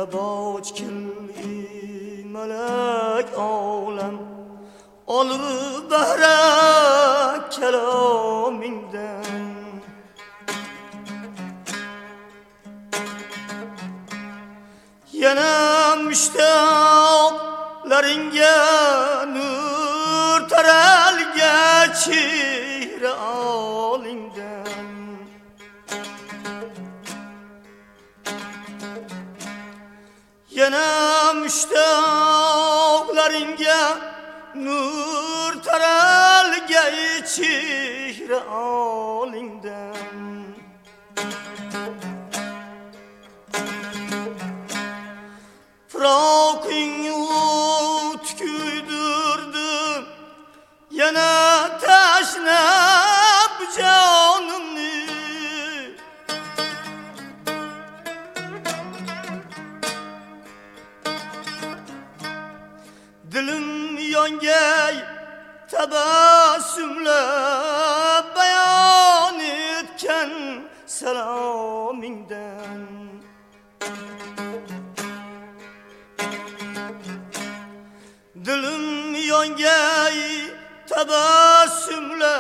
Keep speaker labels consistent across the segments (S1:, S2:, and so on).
S1: laboj kilgi malak olam olib bahra kalomingdan yana mushtaqlaringga nur taralgach chehra olingdan yana mushtaqlaringga nur taralgach chehra olingdan Firoqing o't kuydirdi yana tashnab jonimni dilim yongay tabassumla bayon etgan salomingdan dilim yongay tabassumla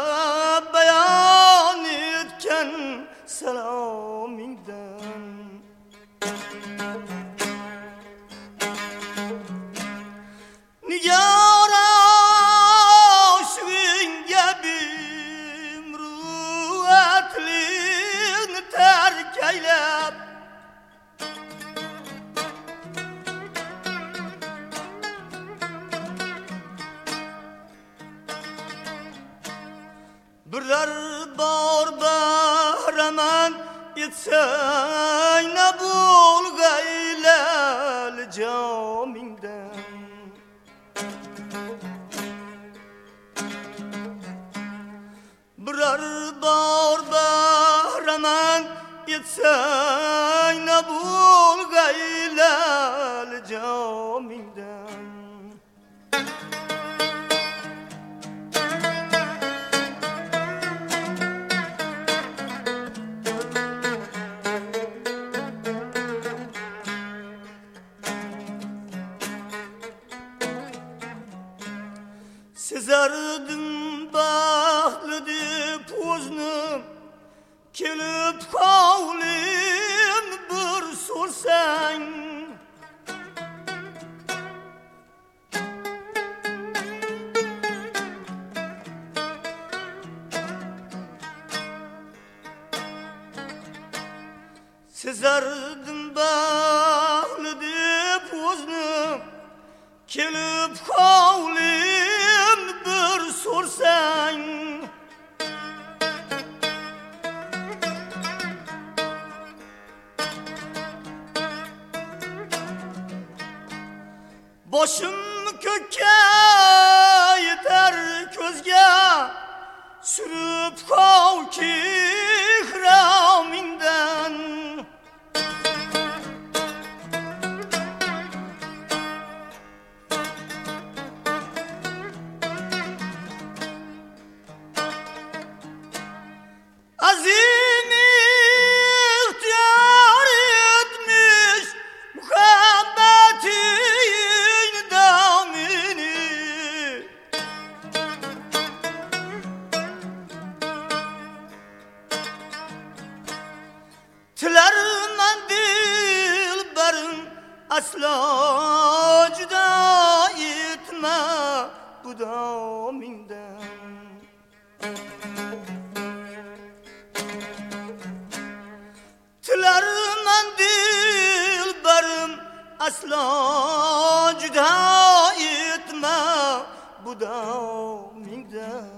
S1: bayon etgan salomingdan nigora shunga bimruatlikni tarkaylab birlar bor bahraman etsang na bo'lg'aylal jomingdan birlar bor bahraman etsang na bo'lg'aylal jomingdan Sezardim baxtli deb o'znim kelib hovlim bir so'rsang Sezardim baxtli deb o'znim kelib hovlim bir so'rsang boshim ko'kka yetar ko'zga surib qovki ihromingdan azim ixtiyor etmiş muhabbetin damini tilarman dilberim asla juda etme bu damingdan tilarman dilberim asla juda etme bu damingdan